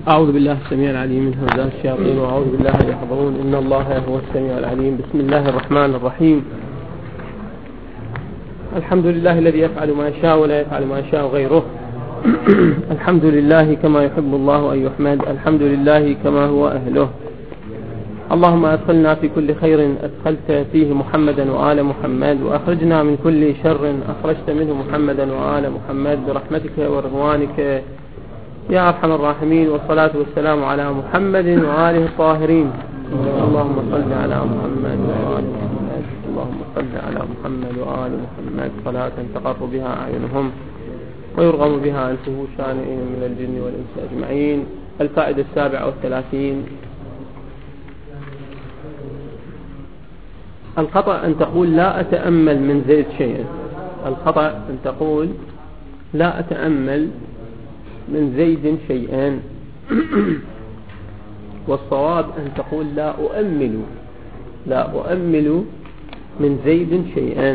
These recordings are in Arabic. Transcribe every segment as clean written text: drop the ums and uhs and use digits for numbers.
أعوذ بالله السميع العليم من همزات الشياطين وأعوذ بالله أن يحضرون. إن الله هو السميع العليم. بسم الله الرحمن الرحيم. الحمد لله الذي يفعل ما يشاء ولا يفعل ما يشاء غيره. الحمد لله كما يحب الله أن يحمد. الحمد لله كما هو أهله. اللهم أدخلنا في كل خير أدخلت فيه محمدا وآل محمد، وأخرجنا من كل شر أخرجت منه محمدا وآل محمد برحمتك ورضوانك يا أرحم الراحمين. والصلاة والسلام على محمد وآله الطاهرين. اللهم صل على محمد وآل محمد. اللهم صل على محمد وآل محمد صلاة تقر بها أعينهم ويرغم بها أنفه شانئهم من الجن والإنس أجمعين. الفائدة 37. الخطأ أن تقول لا أتأمل من زيد شيئا. الخطأ أن تقول لا أتأمل من زيد شيئا. والصواب أن تقول لا أؤمل من زيد شيئا.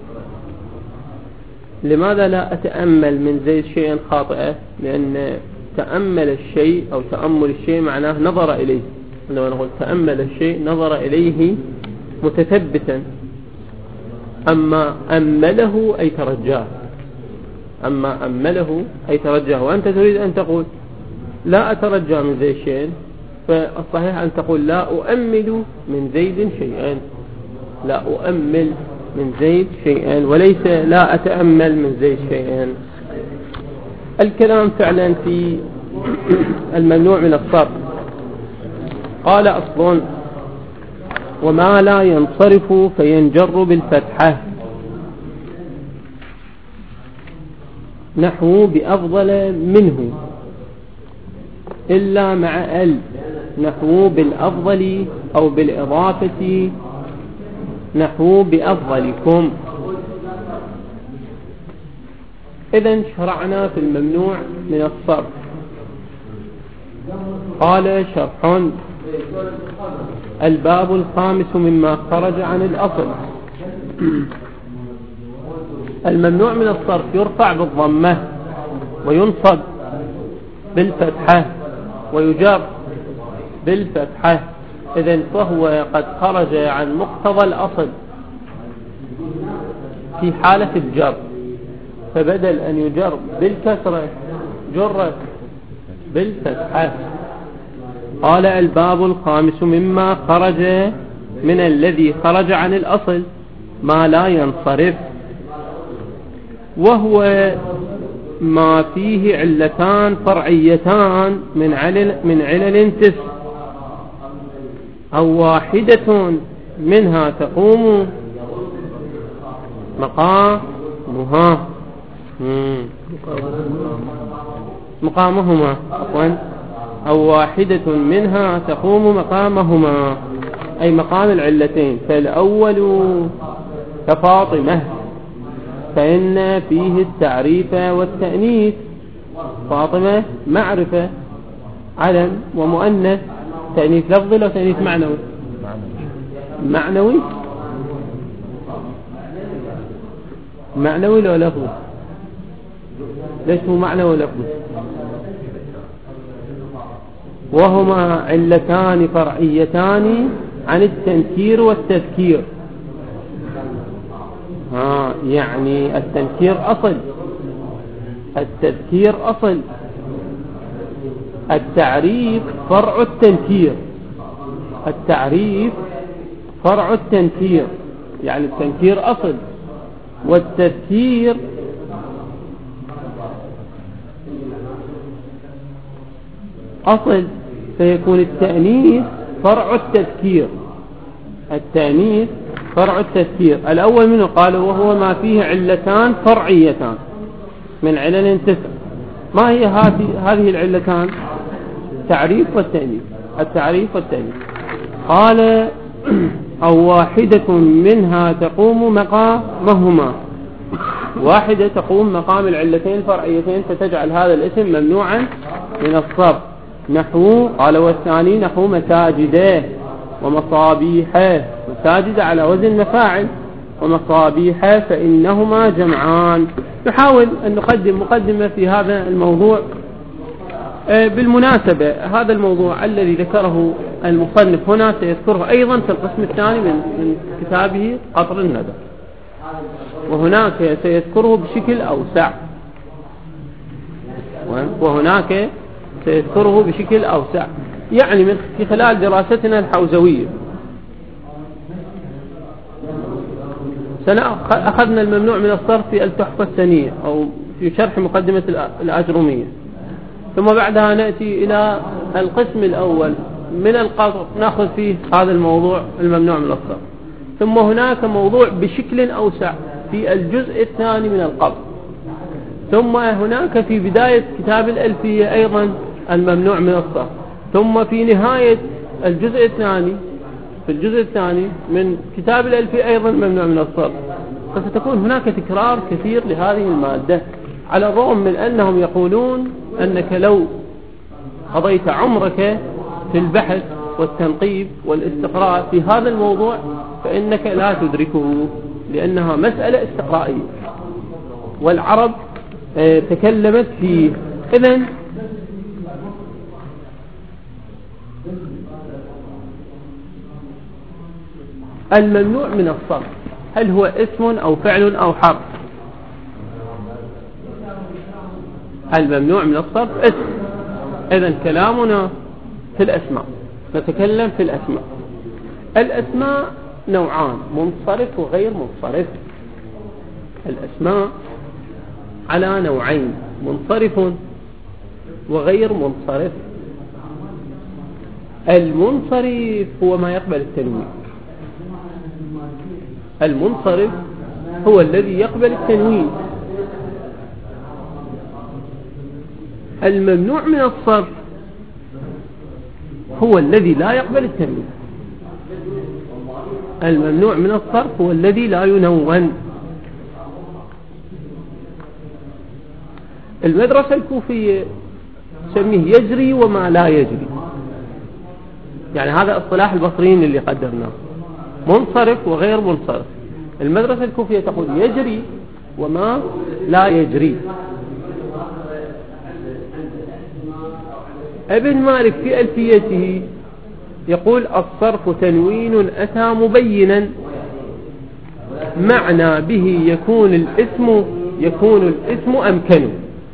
لماذا لا أتأمل من زيد شيئا خاطئة؟ لأن تأمل الشيء أو تأمل الشيء معناه نظر إليه. لما نقول تأمل الشيء نظر إليه متثبتا. أما أمله أي ترجاه. وأنت تريد أن تقول لا أترجى من زيد شيئا، فالصحيح أن تقول لا أؤمل من زيد شيئا. لا أؤمل من زيد شيئا وليس لا أتأمل من زيد شيئا. الكلام فعلا في الممنوع من الصرف. قال أصل: وما لا ينصرف فينجر بالفتحة، نحو بأفضل منه إلا مع ال، نحو بالأفضل أو بالإضافة، نحو بأفضلكم. إذن شرعنا في الممنوع من الصرف. قال شرح: الباب الخامس مما خرج عن الأصل. الممنوع من الصرف يرفع بالضمة وينصب بالفتحة ويجر بالفتحة. إذن فهو قد خرج عن مقتضى الأصل في حالة الجر، فبدل أن يجر بالكسرة جر بالفتحة. قال: الباب الخامس مما خرج من الذي خرج عن الأصل ما لا ينصرف، وهو ما فيه علتان فرعيتان من علل تسع، أو واحدة منها تقوم مقامهما أو واحدة منها تقوم مقامهما، أي مقام العلتين. فالأول كفاطمة فإن فيه التعريف والتأنيث. فاطمة معرفة علم ومؤنث، تأنيث لفظي لو تأنيث معنوي. معنوي لو لفظي. ليش هو معنوي لفظي؟ وهما علتان فرعيتان عن التنكير والتذكير. يعني التنكير أصل، التذكير أصل، التعريف فرع التنكير. التعريف فرع التنكير، يعني التنكير أصل والتذكير أصل، فيكون التأنيث فرع التذكير. التأنيث فرع التذكير. الأول منه قال: وهو ما فيه علتان فرعيتان من علل تسع. ما هي هذه العلتان؟ التعريف والتأنيث. التعريف والتأنيث. قال: أو واحدة منها تقوم مقامهما. واحدة تقوم مقام العلتين الفرعيتين فتجعل هذا الاسم ممنوعا من الصرف. نحو قال: والثاني نحو مساجده ومصابيحه. مساجد على وزن مفاعل، ومصابيحه فإنهما جمعان. نحاول أن نقدم مقدمة في هذا الموضوع بالمناسبة هذا الموضوع الذي ذكره المصنف هنا سيذكره أيضا في القسم الثاني من كتابه قطر الندى، وهناك سيذكره بشكل أوسع، وهناك سيذكره بشكل أوسع، يعني في خلال دراستنا الحوزوية أخذنا الممنوع من الصرف في التحفة الثانية أو في شرح مقدمة الأجرومية، ثم بعدها نأتي إلى القسم الأول من القطر نأخذ فيه هذا الموضوع الممنوع من الصرف، ثم هناك موضوع بشكل أوسع في الجزء الثاني من القطر، ثم هناك في بداية كتاب الألفية أيضا الممنوع من الصرف، ثم في نهاية الجزء الثاني في الجزء الثاني من كتاب الألفية أيضا ممنوع من الصرف. فستكون هناك تكرار كثير لهذه المادة، على الرغم من أنهم يقولون أنك لو قضيت عمرك في البحث والتنقيب والاستقراء في هذا الموضوع فإنك لا تدركه، لأنها مسألة استقرائية والعرب تكلمت فيه. إذن الممنوع من الصرف هل هو اسم أو فعل أو حرف؟ الممنوع من الصرف اسم. إذن كلامنا في الأسماء، نتكلم في الأسماء. الأسماء نوعان، منصرف وغير منصرف. الأسماء على نوعين، منصرف وغير منصرف. المنصرف هو ما يقبل التنوين، المنصرف هو الذي يقبل التنوين. الممنوع من الصرف هو الذي لا يقبل التنوين. الممنوع من الصرف هو الذي لا ينون. المدرسة الكوفية تسميه يجري وما لا يجري، يعني هذا اصطلاح البصريين اللي قدرناه، منصرف وغير منصرف. المدرسة الكوفية تقول يجري وما لا يجري. ابن مالك في ألفيته يقول الصرف تنوين أتى مبينا معنى به يكون الاسم أمكن.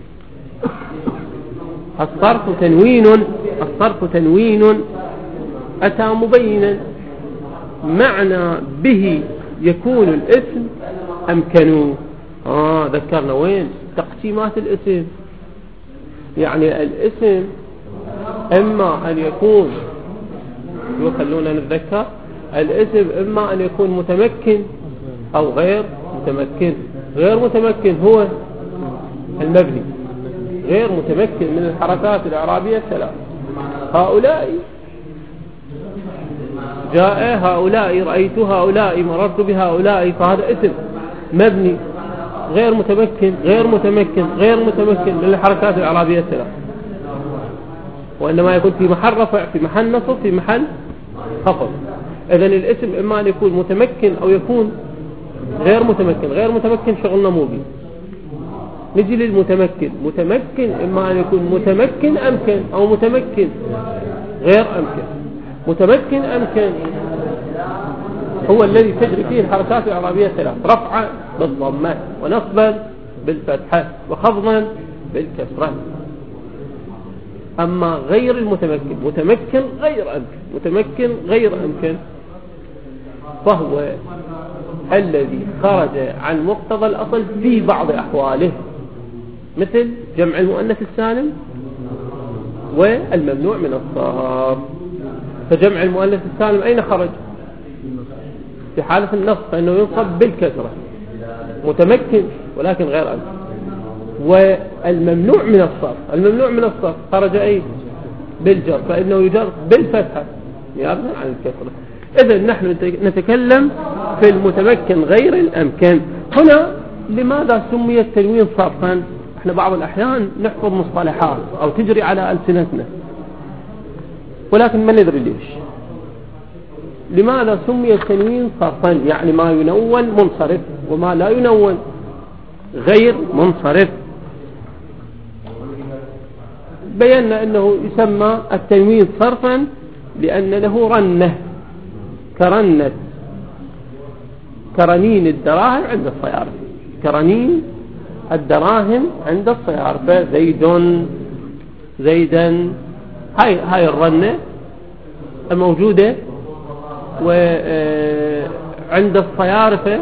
الصرف تنوين أتى مبينا معنى به يكون الاسم أمكن. ذكرنا وين تقسيمات الاسم، يعني الاسم إما أن يكون، وخلونا نتذكر الاسم إما أن يكون متمكن أو غير متمكن. غير متمكن هو المبني، غير متمكن من الحركات الإعرابية الثلاث. هؤلاء جاء، هؤلاء رأيت، هؤلاء مررت بهؤلاء، فهذا اسم مبني غير متمكن غير متمكن غير متمكن من الحركات الإعرابية الثلاث، وإنما يكون في محل رفع، في محل نصب، في محل خفض. إذن الاسم إما أن يكون متمكن أو يكون غير متمكن. غير متمكن شغلنا مو بيه. نجي للمتمكن. متمكن إما أن يكون متمكن أمكن أو متمكن غير أمكن. متمكن أمكن هو الذي تجري فيه الحركات الإعرابية الثلاث، رفعا بالضمة، ونصبا بالفتحة، وخفضا بالكسرة. أما غير المتمكن، متمكن غير أمكن، متمكن غير أمكن، فهو الذي خرج عن مقتضى الأصل في بعض أحواله، مثل جمع المؤنث السالم والممنوع من الصرف. فجمع المؤنث السالم أين خرج؟ في حالة النصب فإنه ينصب بالكسرة، متمكن ولكن غير أمكن. والممنوع من الصرف، الممنوع من الصرف خرج أي بالجر، فإنه يجر بالفتحة نيابة عن الكسرة. إذن نحن نتكلم في المتمكن غير الأمكن. هنا لماذا سمي التنوين صرفا؟ احنا بعض الأحيان نحفظ مصطلحات أو تجري على ألسنتنا ولكن ما ندري ليش. لماذا سمي التنوين صرفا؟ يعني ما ينون منصرف وما لا ينون غير منصرف. بينا أنه يسمى التنوين صرفا لأن له رنة كرنين الدراهم عند الصيارفة، كرنين الدراهم عند الصيارفة، زيدا، هاي الرنة الموجودة وعند الصيارفة.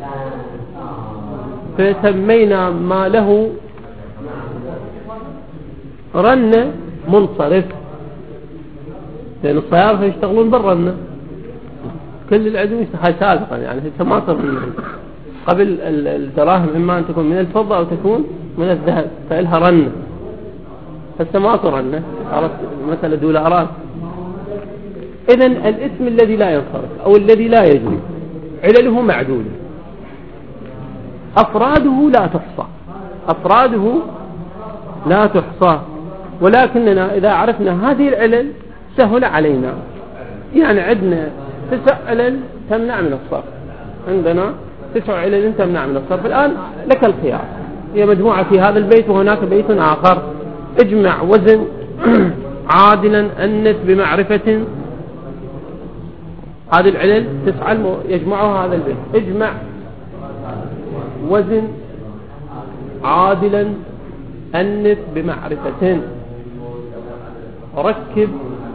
فسمينا ما له رنة منصرف، لأن الصيارفة يشتغلون بالرنة، كل العدم هاي سابقا يعني ما صار قبل الدراهم إما أن تكون من الفضة أو تكون من الذهب، فإلها رنة. هسه ما صار رنة، عرفت مثلا دولارات. إذن الاسم الذي لا ينصرف أو الذي لا يجري علله معدودة، أفراده لا تحصى، ولكننا إذا عرفنا هذه العلل سهل علينا. يعني عندنا 9 علل تمنع من الصرف، عندنا 9 علل تمنع من الصرف. الآن لك الخيار، هي مجموعة في هذا البيت وهناك بيت آخر. اجمع وزن عادلا أنت بمعرفة، هذه العلل 9 يجمعها هذا البيت. اجمع وزن عادلا أنت بمعرفة، ركب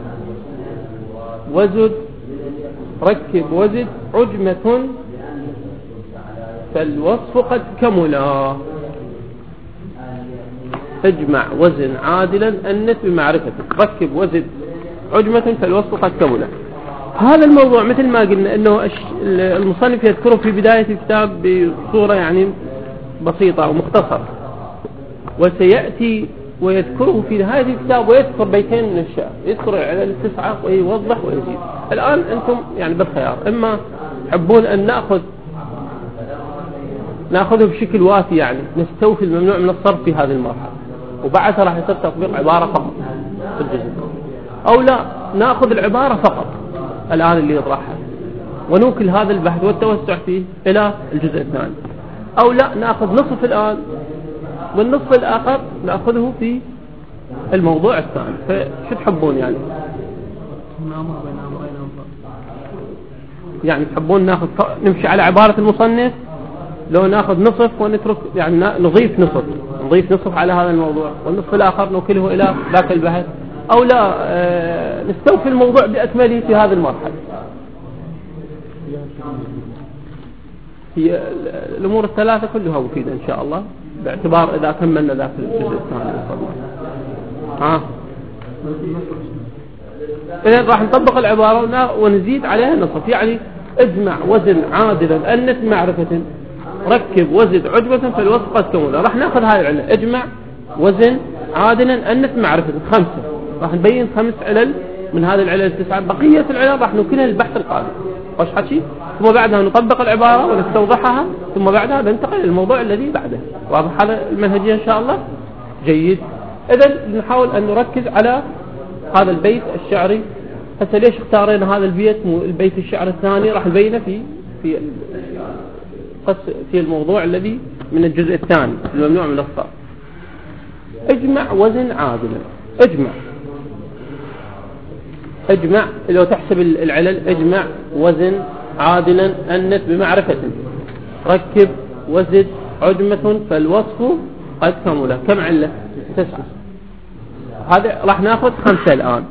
وزد عجمة فالوصف قد كملا. اجمع وزن عادلا أنت بمعرفة، ركب وزد عجمة فالوصف قد كملا. هذا الموضوع مثل ما قلنا أنه المصنف يذكره في بداية الكتاب بصورة يعني بسيطة ومختصرة، وسيأتي ويذكره في نهاية الكتاب ويذكر بيتين من الشعر، يذكر العلل 9 ويوضح ويزيد. الآن أنتم يعني بالخيار، إما تحبون أن نأخذه بشكل وافي، يعني نستوفي الممنوع من الصرف في هذه المرحلة وبعدها راح يصير تطبيق عبارة فقط في الجزء، أو لا نأخذ العبارة فقط الآن اللي يطرحها ونوكل هذا البحث والتوسع فيه إلى الجزء الثاني، أو لا نأخذ نصف الآن والنصف الآخر نأخذه في الموضوع الثاني. فشو تحبون يعني تحبون نمشي على عبارة المصنف، لو نأخذ نصف ونترك يعني نضيف نصف على هذا الموضوع والنصف الآخر نوكله إلى ذاك البحث، أو لا نستوفي الموضوع بأكمله في هذه المرحلة. هي الأمور الثلاثة كلها مفيدة إن شاء الله، باعتبار إذا كملنا ذاك الجزء الثاني. إذا راح نطبق العبارة ونزيد عليها النصف، يعني اجمع وزن عادلا أنت معرفة، ركب وزد عجبة فالوصف قد كمل. راح ناخذ هاي العلة، اجمع وزن عادلا أنت معرفة 5، راح نبين 5 علل من هذه العلل 9، بقية العلل راح نوكلها للبحث القادم. وش حكي؟ ثم بعدها نطبق العبارة ونستوضحها، ثم بعدها ننتقل للموضوع الذي بعده. واضح هذا المنهجية إن شاء الله؟ جيد. إذن نحاول أن نركز على هذا البيت الشعري. حتى ليش اختارينا هذا البيت البيت الشعر الثاني؟ راح نبينه في الموضوع الذي من الجزء الثاني الممنوع من الصرف. اجمع وزن عادلا، اجمع لو تحسب العلل، اجمع وزن عادلا أنت بمعرفة، ركب وزد عجمة فالوصف قد كمل. كم علة؟ 9. هذا راح ناخذ 5 الآن.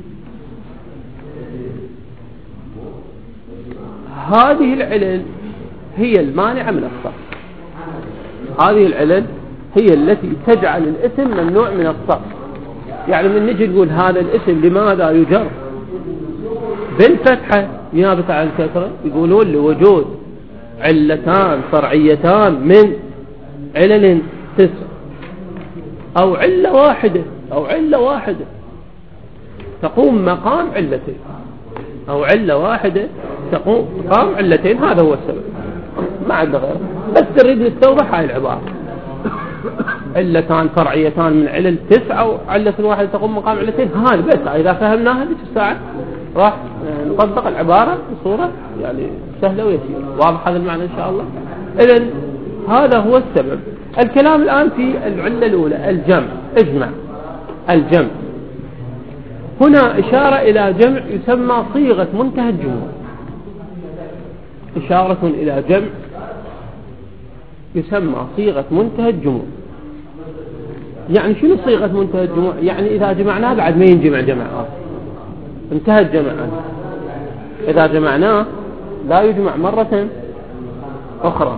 هذه العلل هي المانعة من الصرف، هذه العلل هي التي تجعل الاسم ممنوع من الصرف. يعني من نجي نقول هذا الاسم لماذا يجر بالفتحة نيابة عن الكسرة، يقولون لوجود علتان فرعيتان من علل 9، أو علة واحدة تقوم مقام علتين، أو علة واحدة تقوم مقام علتين. هذا هو السبب، ما عندنا غير، بس تريد نستوضح هاي العبارة. علتان فرعيتان من علل 9، أو علة واحدة تقوم مقام علتين. هذا بس إذا فهمناها هذه الساعة راح نطبق العبارة بصورة يعني سهلة ويسيرة. واضح هذا المعنى إن شاء الله؟ إذن هذا هو السبب. الكلام الآن في العلة الأولى، الجمع. اجمع الجمع. هنا إشارة إلى جمع يسمى صيغة منتهى الجموع، إشارة إلى جمع يسمى صيغة منتهى الجموع. يعني شنو صيغة منتهى الجموع؟ يعني إذا جمعناه بعد ما ينجمع جمع آخر، انتهى الجمع. إذا جمعناه لا يجمع مرة أخرى.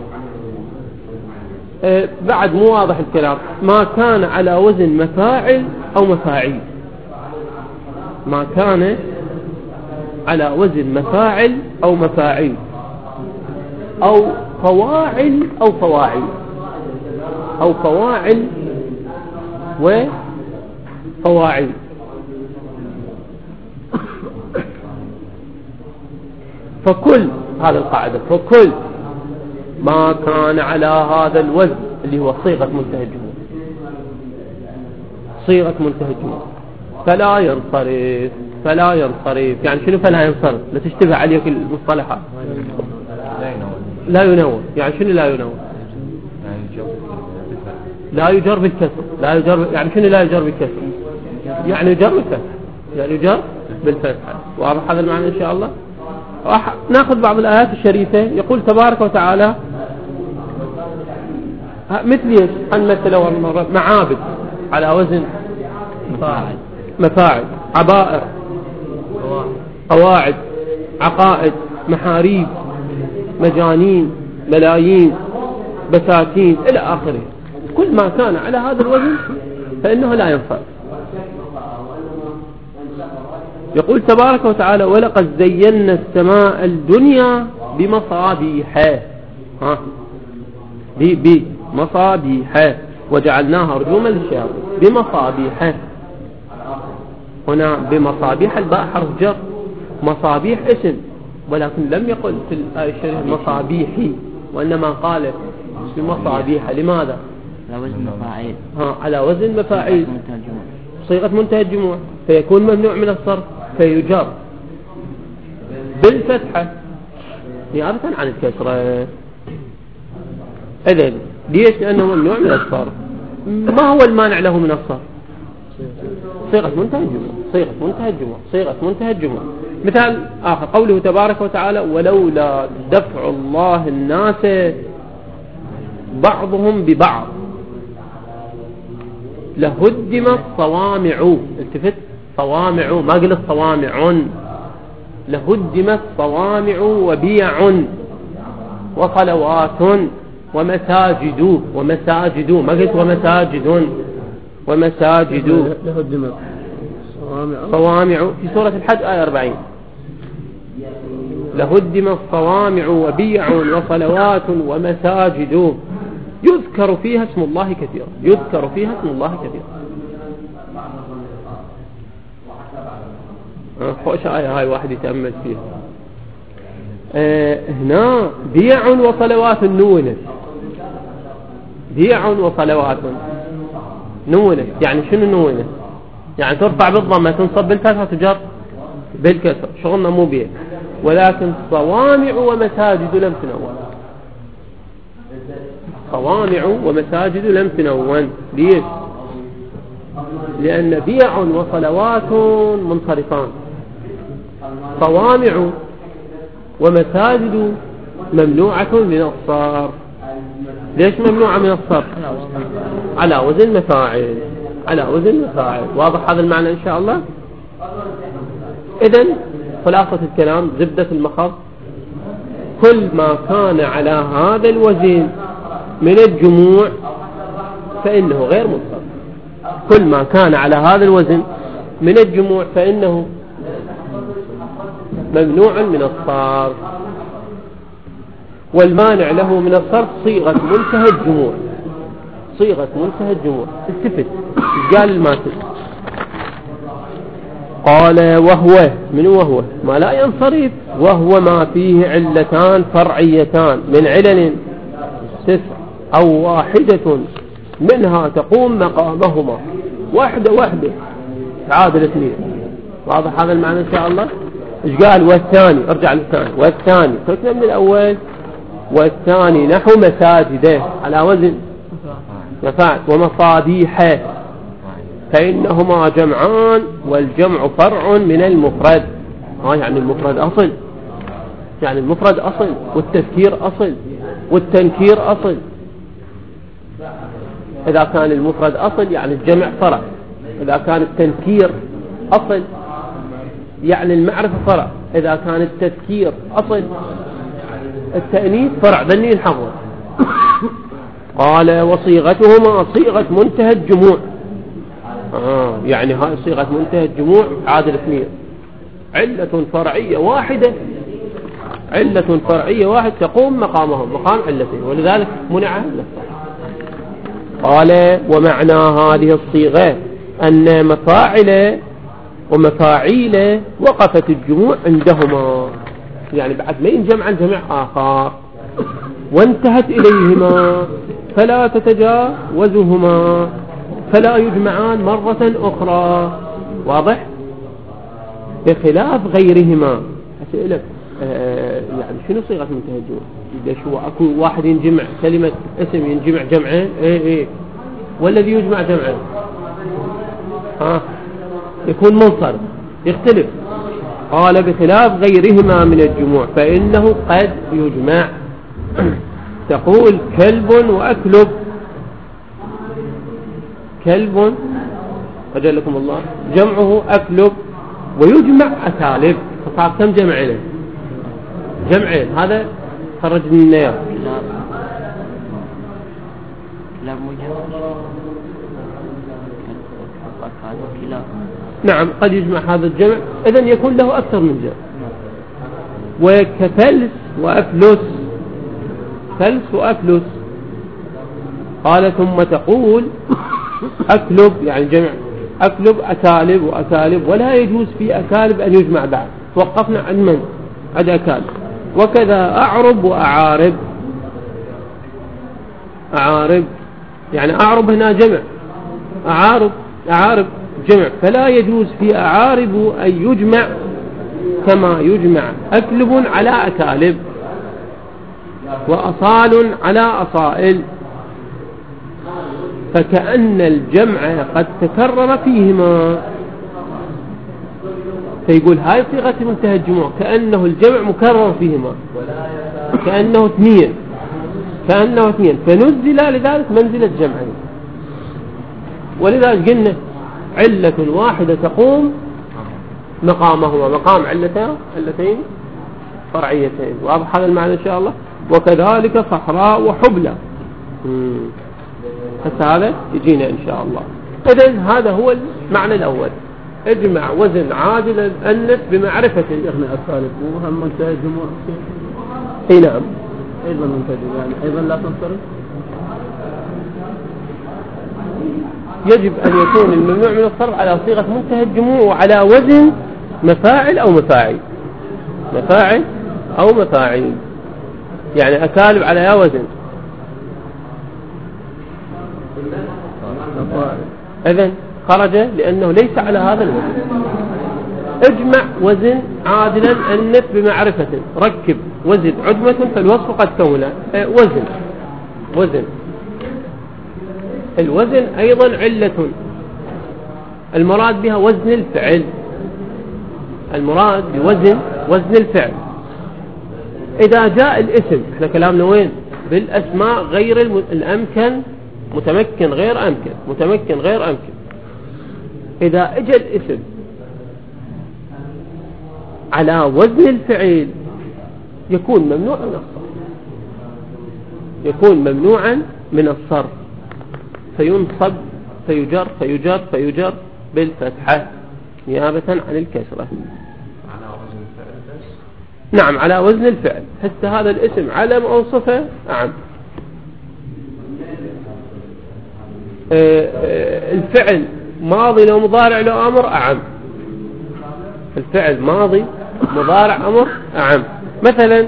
بعد مو واضح الكلام. ما كان على وزن مفاعل أو مفاعيل، ما كان على وزن مفاعل أو مفاعيل، أو فواعل أو فواعل، أو فواعل وفواعل. فكل هذا القاعدة، فكل ما كان على هذا الوزن اللي هو صيغة منتهى الجموع، صيغة منتهى الجموع فلا ينصرف. فلا ينصرف يعني شنو فلا ينصرف؟ لا تشتبه عليك المصطلحات. لا ينون يعني شنو لا ينون؟ لا يجر بالكسر. لا يجر يعني شنو لا يجر بالكسر؟ يعني يجر بالفتح، يعني يجر بالفتح. واضح هذا المعنى إن شاء الله. راح ناخذ بعض الآيات الشريفة. يقول تبارك وتعالى مثل ايش؟ هنمثل أول مرة معابد على وزن مفاعل، عبائر، قواعد، عقائد، محاريب، مجانين، ملايين، بساتين إلى آخره. كل ما كان على هذا الوزن فإنه لا ينفع. يقول تبارك وتعالى ولقد زينا السماء الدنيا بمصابيح، بمصابيح وجعلناها رجوما للشياطين. بمصابيح هنا بمصابيح الباء حرف جر، مصابيح اسم، ولكن لم يقل في الآية الشريفة مصابيحي، وإنما قال بمصابيح. لماذا؟ على وزن مفاعيل. على وزن مفاعيل، صيغة منتهى الجموع، فيكون ممنوع من الصرف، فيجر بالفتحة نيابة عن الكسرة. إذن ليش؟ لأنه ممنوع من الصرف. ما هو المانع له من الصرف؟ صيغة منتهى الجموع، صيغة منتهى الجموع، صيغة منتهى الجموع. مثال آخر قوله تبارك وتعالى ولولا دفع الله الناس بعضهم ببعض لهدمت صوامع. التفت، صوامع، ما قلت صوامع. لهدمت صوامع وبيع وصلوات ومساجد. ومساجد ما قلت ومساجد. ومساجد لهدمت صوامع في سورة الحج آية 40. لهدمت صوامع وبيع وصلوات ومساجد يذكر فيها اسم الله كثيرا. يذكر فيها اسم الله كثيرا. خوش آية هاي واحد يتأمل فيها. هنا بيع وصلوات نونت. بيع وصلوات نونت يعني شنو نونت؟ يعني ترفع بالضمة، تنصب بالفتحة، تجر بالكسر. شغلنا مو بيع. ولكن صوامع ومساجد لم تنون. صوامع ومساجد لم تنون. ليش؟ لأن بيع وصلوات منصرفان. صوامع ومساجد ممنوعة من الصرف. ليش ممنوعة من الصرف؟ على وزن مفاعل. على وزن مفاعل. واضح هذا المعنى إن شاء الله. إذن خلاصة الكلام، زبدة المخض، كل ما كان على هذا الوزن من الجموع فإنه غير منصرف. كل ما كان على هذا الوزن من الجموع فإنه ممنوع من الصرف. والمانع له من الصرف صيغة منتهى الجموع. صيغة منتهى الجموع. التفت قال الماتن قال وهو من وهو ما لا ينصرف، وهو ما فيه علتان فرعيتان من علل 9 أو واحدة منها تقوم مقامهما. واحدة تعادل 2. واضح هذا المعنى إن شاء الله. إيش قال؟ والثاني، ارجع للثاني. والثاني تركنا من الأول. والثاني نحو مساجده على وزن مفاعل. ومصابيح فإنهما جمعان والجمع فرع من المفرد. يعني المفرد أصل، يعني المفرد أصل والتذكير أصل والتنكير أصل. إذا كان المفرد أصل يعني الجمع فرع، إذا كان التنكير أصل يعني المعرفة فرع، إذا كان التذكير أصل التأنيث فرع. ذني الحظر. قال وصيغتهما صيغة منتهى الجموع. يعني هاي صيغة منتهى الجموع عادل اثنين، علة فرعية واحدة، علة فرعية واحد تقوم مقامهم مقام علتين، ولذلك منع النص. قال ومعنى هذه الصيغة أن مفاعل ومفاعيل وقفت الجموع عندهما، يعني بعد ما ينجمع جمع آخر وانتهت إليهما فلا تتجاوزهما فلا يجمعان مرة أخرى. واضح؟ بخلاف غيرهما. أسئلة يعني شنو صيغة منتهى الجموع؟ إذا شو أكو واحد ينجمع كلمة اسم ينجمع جمعين والذي يجمع جمعين يكون منصرف يختلف. قال بخلاف غيرهما من الجموع فإنه قد يجمع. تقول كلب وأكلب، كلب أجلكم الله جمعه أكلب ويجمع أكالب، فصار كم جمع له؟ جمعين. هذا خرج من النيار. نعم قد يجمع هذا الجمع، إذن يكون له أكثر من جمع. وكفلس وأفلس، فلس وأفلس. قال ثم تقول أكلب يعني جمع أكلب أكالب وأكالب، ولا يجوز في أكالب أن يجمع بعد. توقفنا عن من؟ عن أكالب. وكذا أعرب وأعارب، أعارب يعني أعرب هنا جمع، أعارب جمع، فلا يجوز في أعارب أن يجمع كما يجمع أكلب على أكالب وأصال على أصائل، فكأن الجمع قد تكرر فيهما. فيقول هاي صيغة منتهى الجموع كأنه الجمع مكرر فيهما، كأنه اثنين، كأنه اثنين، فنزل لذلك منزلة جمعين. ولذلك قلنا علة واحدة تقوم مقامهما مقام علتين فرعيتين. واضح هذا المعنى إن شاء الله. وكذلك صحراء وحبلى، هذا يجينا إن شاء الله. إذن هذا هو المعنى الأول، اجمع وزن عادل الأنث بمعرفة. شيخنا الثالث وهم منتهى الجموع. اي نعم أيضا منتهى يعني أيضا لا تنصرف. يجب أن يكون الممنوع من الصرف على صيغة منتهى الجموع وعلى وزن مفاعل أو مفاعيل، مفاعل أو مفاعيل، يعني أكالب على وزن. إذن خرج لأنه ليس على هذا الوزن. اجمع وزن عادلا أنث بمعرفة، ركب وزن عدمة فالوصف قد كونه وزن. الوزن أيضا علة، المراد بها وزن الفعل، المراد بوزن وزن الفعل. إذا جاء الاسم، احنا كلامنا وين؟ بالأسماء غير الأمكن، متمكن غير أمكن، متمكن غير أمكن. إذا اجى الاسم على وزن الفعل يكون ممنوع من الصرف، يكون ممنوعا من الصرف، فينصب فيجر بالفتحة نيابة عن الكسرة. نعم على وزن الفعل، حتى هذا الاسم علم أو صفة. نعم الفعل ماضي لو مضارع لو أمر أعم، الفعل ماضي مضارع أمر أعم. مثلا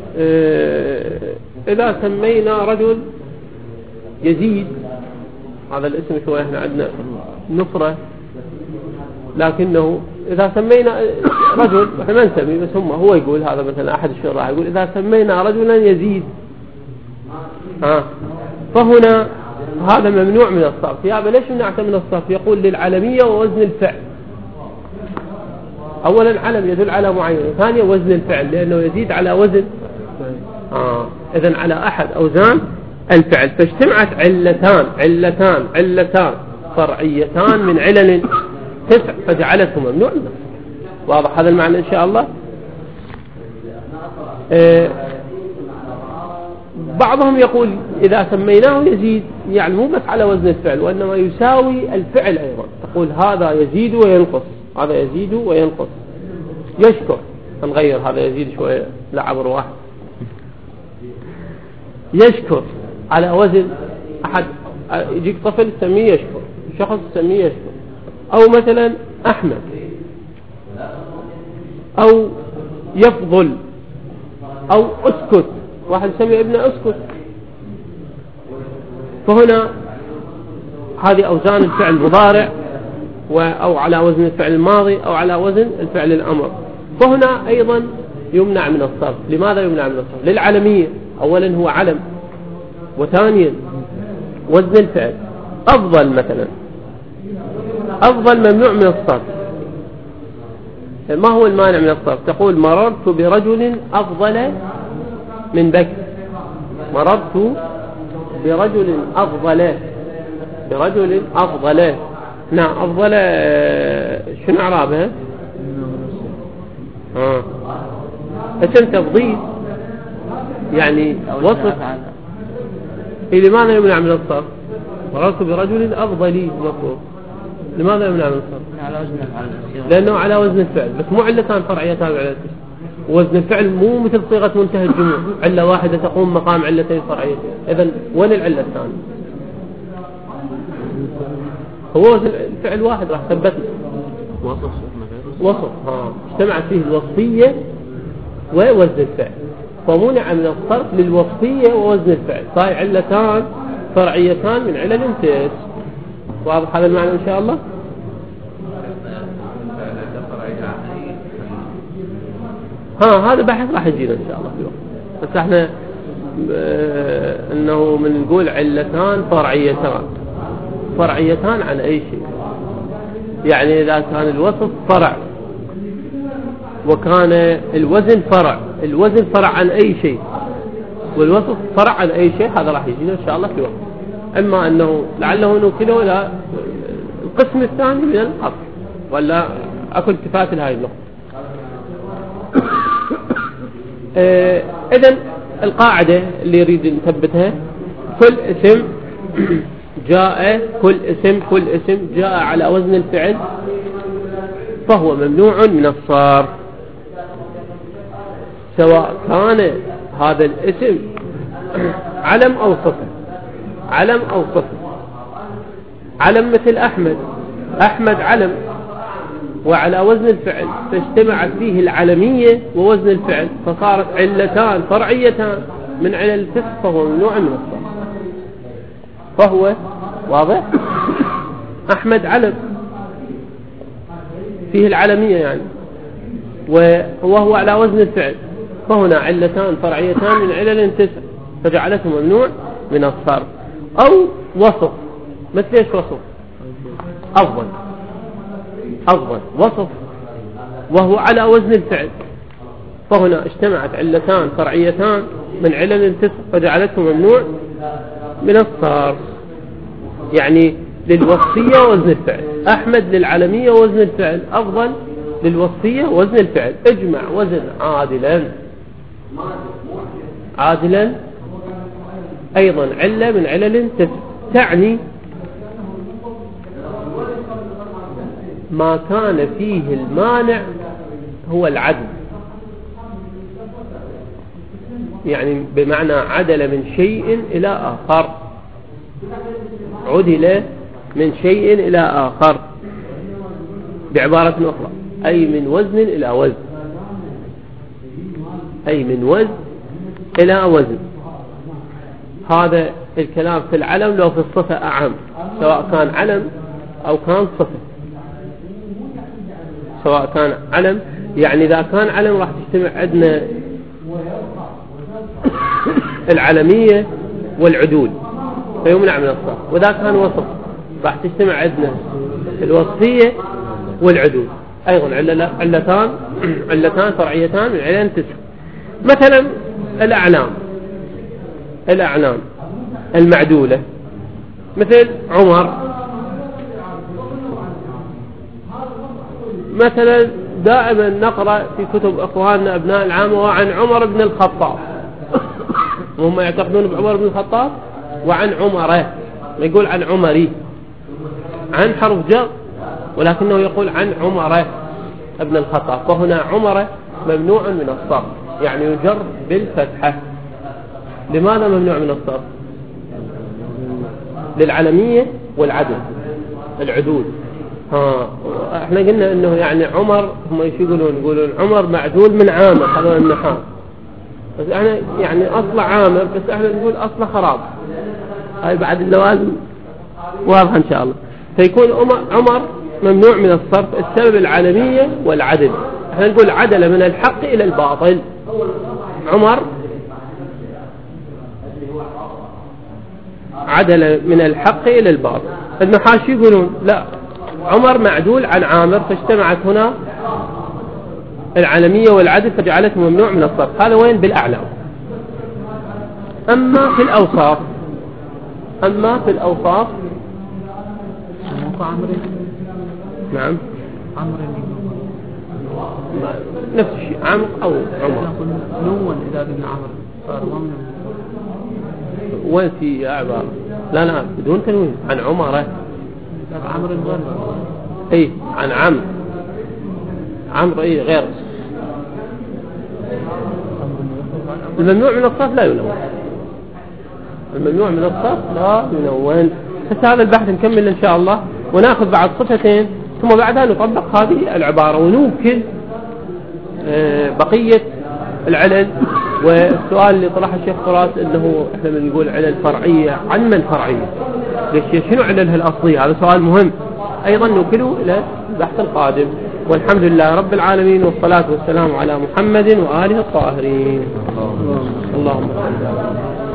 إذا سمينا رجل يزيد، هذا الاسم شوية احنا عندنا نفرة، لكنه إذا سمينا رجل احنا ما نسمي، بس هو يقول هذا مثلا أحد الشراح يقول إذا سمينا رجلا يزيد فهنا هذا ممنوع من الصرف. يا ليش منعته من الصرف؟ يقول للعلمية ووزن الفعل. أولا علم يدل على معين، ثانيا وزن الفعل لأنه يزيد على وزن إذن على أحد أوزان الفعل. فاجتمعت علتان فرعيتان من علل 9 فجعلته ممنوع. واضح هذا المعنى إن شاء الله. بعضهم يقول إذا سميناه يزيد، يعني مو بس على وزن الفعل وإنما يساوي الفعل أيضا. تقول هذا يزيد وينقص، هذا يزيد وينقص. يشكر، نغير هذا يزيد شوية لا عبر واحد. يشكر على وزن أحد، يجيك طفل تسميه يشكر، شخص تسميه يشكر. أو مثلا أحمد، أو يفضل، أو أسكت، واحد يسمي ابنه أسكت. فهنا هذه أوزان الفعل المضارع، أو على وزن الفعل الماضي، أو على وزن الفعل الأمر. فهنا أيضا يمنع من الصرف. لماذا يمنع من الصرف؟ للعلمية، أولا هو علم، وثانيا وزن الفعل. أفضل مثلا، أفضل ممنوع من الصرف. ما هو المانع من الصرف؟ تقول مررت برجل أفضل من بكر. مررت برجل أفضل، برجل أفضل. نعم أفضل شنو أعرابها؟ اسم تفضيل يعني وصف. لماذا يمنع من الصرف؟ مررت برجل أفضلي مفروض. لماذا يمنع من الصرف؟ لأنه على وزن الفعل، بس مو علتان فرعيتان على الاسم. وزن الفعل مو مثل صيغة منتهى الجموع، علة واحدة تقوم مقام علتين فرعيتين. إذن وين العلة الثانية؟ هو وزن الفعل واحد راح ثبتنا وصف. اجتمعت فيه الوصفية ووزن الفعل، فمنع من الصرف للوصفية ووزن الفعل. صاي علتان فرعيتان من علل 9. واضح هذا المعنى إن شاء الله؟ هذا بحث راح يجينا إن شاء الله في وقت. بس احنا انه من نقول علتان فرعيتان عن اي شيء. يعني اذا كان الوصف فرع وكان الوزن فرع عن اي شيء، والوصف فرع عن اي شيء، هذا راح يجينا ان شاء الله في وقت. اما انه لعله نوكله الى القسم الثاني من الحصر، ولا اكو التفات لهذه النقطة. إذن القاعدة اللي يريد نثبتها، كل اسم جاء على وزن الفعل فهو ممنوع من الصرف، سواء كان هذا الاسم علم أو صفة. علم مثل أحمد علم وعلى وزن الفعل، فاجتمعت فيه العلمية ووزن الفعل، فصارت علتان فرعيتان من علل 9، فهو ممنوع من الصرف. فهو واضح. أحمد علم فيه العلمية يعني، وهو على وزن الفعل، فهنا علتان فرعيتان من علل 9 فجعلته ممنوع من الصرف. أو وصف، مثل ايش وصف؟ أفضل وصف وهو على وزن الفعل، فهنا اجتمعت علتان فرعيتان من علل 9 فجعلته ممنوع من الصرف. يعني للوصفية ووزن الفعل. أحمد للعلمية ووزن الفعل، أفضل للوصفية ووزن الفعل. اجمع وزن عادلا أيضا علة من علل 9، تعني ما كان فيه المانع هو العدل، يعني بمعنى عدل من شيء إلى آخر، عدل من شيء إلى آخر. بعبارة أخرى، أي من وزن إلى وزن، هذا الكلام في العلم. لو في الصفة أعم، سواء كان علم أو كان صفة. يعني إذا كان علم راح تجتمع عندنا العلمية والعدول، فيمنع من الصرف. وذا كان وصف راح تجتمع عندنا الوصفية والعدول أيضا علتان فرعيتان من علل 9. مثلا الأعلام المعدولة مثل عمر، مثلا دائما نقرأ في كتب أخواننا أبناء العامة وعن عمر بن الخطاب، وهم يعتقدون بعمر بن الخطاب، وعن عمره، ما يقول عن عمري، عن حرف جر ولكنه يقول عن عمره ابن الخطاب، فهنا عمره ممنوع من الصرف يعني يجر بالفتحة. لماذا ممنوع من الصرف؟ للعلمية والعدل العدول. احنا قلنا انه يعني عمر هم ايش يقولون عمر معدول من عامر، هذا النحاة، بس احنا يعني اصله عامر بس احنا نقول اصله خراب. هاي بعد اللوازم واضحة ان شاء الله. فيكون عمر ممنوع من الصرف السبب العلمية والعدل. احنا نقول عدل من الحق الى الباطل. عمر عدل من الحق الى الباطل. النحاة يقولون لا، عمر معدول عن عامر، فاجتمعت هنا العلمية والعدل فجعلته ممنوع من الصرف. هذا وين؟ بالأعلام. أما في الأوصاف نعم نفس الشيء، عمرو أو عمر. نون إذا قلنا عمرو صار ضمن وفي عبارة لا بدون تنوين عن عمره. عمرو غير اي عن عمرو اي غير. الممنوع من الصرف لا ينون، الممنوع من الصرف لا ينون. هسه هذا البحث نكمل ان شاء الله وناخذ بعد صفتين ثم بعدها نطبق هذه العبارة ونوكل بقية العلل. والسؤال اللي طرحه الشيخ فراس انه احنا بنقول علل فرعية، عن من فرعية؟ ليش شنو عللها الأصلية؟ هذا سؤال مهم أيضا نوكله إلى البحث القادم. والحمد لله رب العالمين، والصلاة والسلام على محمد وآله الطاهرين. اللهم صل على